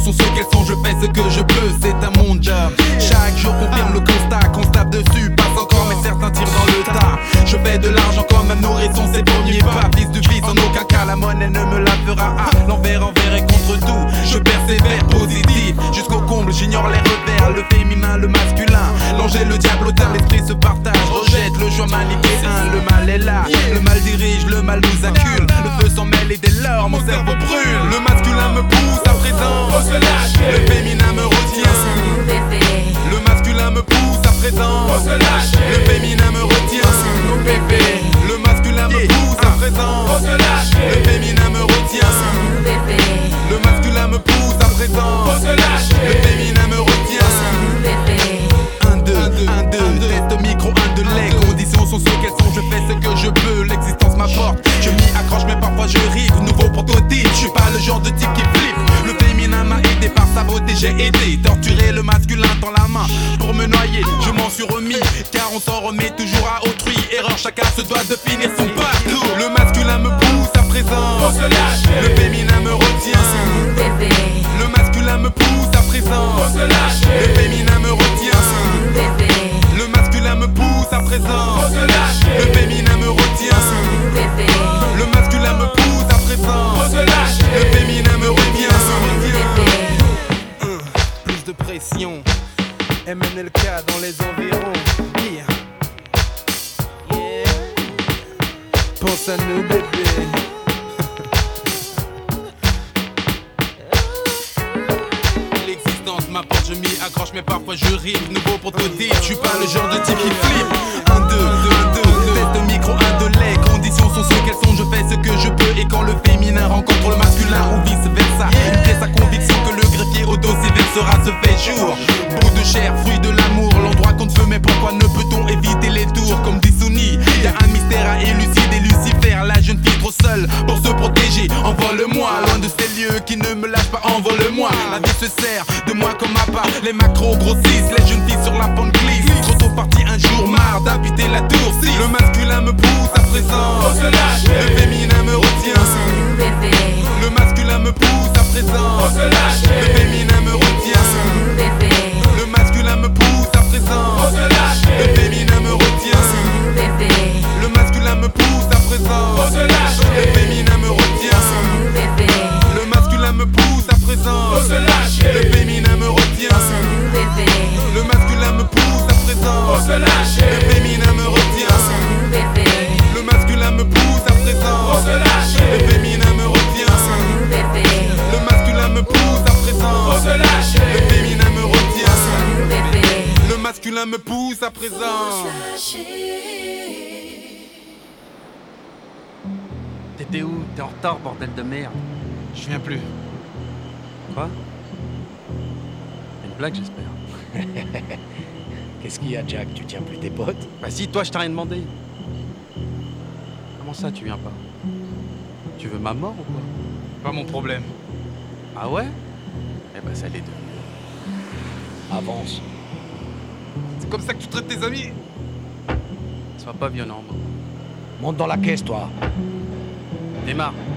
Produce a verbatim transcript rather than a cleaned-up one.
sont ce qu'elles sont, je fais ce que je peux, c'est un mon job. Chaque jour confirme le constat, qu'on se tape dessus, passe encore mais certains tirent dans le tas. Je fais de l'argent comme un nourrisson, c'est premier pas. Fils du fils, en aucun cas la monnaie ne me la fera. Ah, l'envers envers et contre tout, je persévère positif jusqu'au comble, j'ignore les revers. Le féminin, le masculin, l'ange et le diable autant, l'esprit se partage, rejette le joie manichéen. Le mal est là, le mal dirige, le mal nous accule. Le feu s'en mêle et dès lors mon cerveau brûle. Le masculin me pousse à présent, le féminin me retient. Le masculin me pousse à présent, le féminin me retient. Le masculin me pousse à présent, le féminin me retient. Le masculin me pousse à présent, le féminin me retient. Un, deux, un, deux, test micro, un, deux, les conditions sont ce qu'elles sont, je fais ce que je peux, l'existence m'apporte. Je m'y accroche mais parfois je rive, nouveau prototype, je suis pas le genre de type qui flippe. Le féminin m'a aidé par sa beauté, j'ai aidé, torturer le masculin dans la main pour me noyer, je m'en suis remis, car on s'en remet toujours à autrui. Erreur, chacun se doit de finir son parcours. Le masculin me pousse à présent, le féminin me retient. Le masculin me pousse à présent, le féminin me retient. Le masculin me pousse à présent, le féminin me retient. Le masculin me pousse à présent, le féminin me retient. Un, plus de pression, M N L K dans les environs. Yeah. Yeah. Pense à nous bébé. L'existence m'apporte, je m'y accroche mais parfois je rime. Nouveau prototype, je suis pas le genre de type qui flippe. Un, deux, deux, deux, test de micro, un, deux, les conditions sont ce qu'elles sont, je fais ce que je peux. Et quand le féminin rencontre le masculin ou vice versa, une pièce à conviction que le greffier au dossier versera se fait jour. Bout de chair, fruit de l'amour, l'endroit qu'on ne veut, mais pourquoi ne peut-on éviter les tours? Comme dit Souni, y'a un mystère à élucider. Lucifer, la jeune fille trop seule pour se protéger. Envole-moi, loin de ces lieux qui ne me lâchent pas, envole-moi. La vie se sert de moi comme à part, les macros grossissent, les jeunes filles sur la pente glissent. Trop tôt parti un jour, marre d'habiter la tour six. Le masculin me pousse à présent, le féminin me retient. Le masculin me pousse à présent, le féminin me retient. Le masculin me pousse à présent, le féminin me retient. Le masculin me pousse à présent, le féminin me retient. Le masculin me pousse à présent, le féminin me retient. Le masculin me pousse à présent, le féminin me retient. Le masculin me pousse à présent, le féminin me retient. Le masculin me pousse à présent, le féminin me retient. Le masculin me pousse à présent. T'étais où? T'es en retard, bordel de merde. Je viens plus. Quoi? Une blague, j'espère. Qu'est-ce qu'il y a, Jack? Tu tiens plus tes potes? Bah si, toi, je t'ai rien demandé. Comment ça, tu viens pas? Tu veux ma mort ou quoi? Pas mon problème. Ah ouais? Eh bah ça l'est devenu. Avance. C'est comme ça que tu traites tes amis? Sois pas violent, moi. Monte dans la caisse, toi. Démarre.